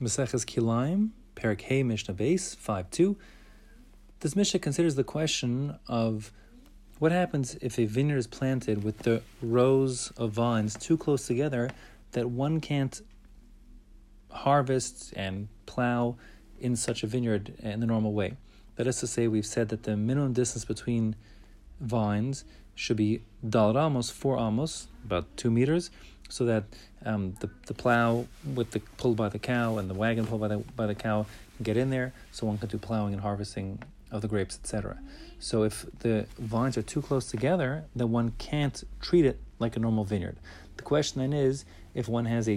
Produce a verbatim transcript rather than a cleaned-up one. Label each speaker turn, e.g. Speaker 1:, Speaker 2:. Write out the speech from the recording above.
Speaker 1: Maseches Kilayim, Perek Hey, Mishnah Beis, five two. This Mishnah considers the question of what happens if a vineyard is planted with the rows of vines too close together that one can't harvest and plow in such a vineyard in the normal way. That is to say, we've said that the minimum distance between vines should be dal amos, four amos, about two meters, so that um, the the plow with the pulled by the cow and the wagon pulled by the by the cow can get in there, so one can do plowing and harvesting of the grapes, et cetera. So if the vines are too close together, then one can't treat it like a normal vineyard. The question then is, if one has a